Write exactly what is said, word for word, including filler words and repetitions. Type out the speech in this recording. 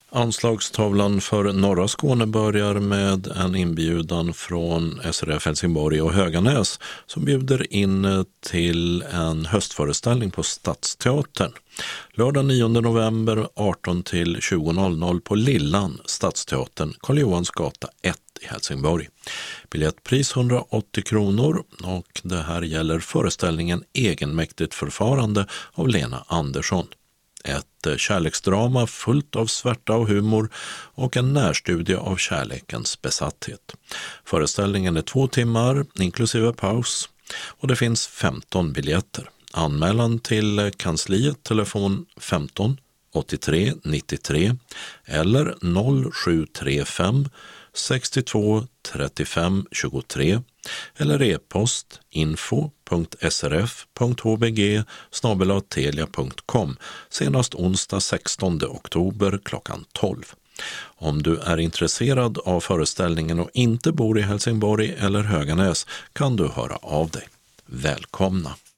Anslagstavlan för norra Skåne börjar med en inbjudan från S R F Helsingborg och Höganäs som bjuder in till en höstföreställning på Stadsteatern. Lördag nionde november arton till tjugo på Lillan, Stadsteatern, Karl Johans gata ett i Helsingborg. Biljettpris hundraåttio kronor och det här gäller föreställningen Egenmäktigt förfarande av Lena Andersson. Ett kärleksdrama fullt av svärta och humor och en närstudie av kärlekens besatthet. Föreställningen är två timmar inklusive paus och det finns femton biljetter. Anmälan till kansliet telefon femton åttiotre nittiotre eller noll sju tre fem sextiotvå trettiofem tjugotre eller e-post info punkt s r f punkt h b g snabel-a telia punkt com senast onsdag sextonde oktober klockan tolv. Om du är intresserad av föreställningen och inte bor i Helsingborg eller Höganäs kan du höra av dig. Välkomna!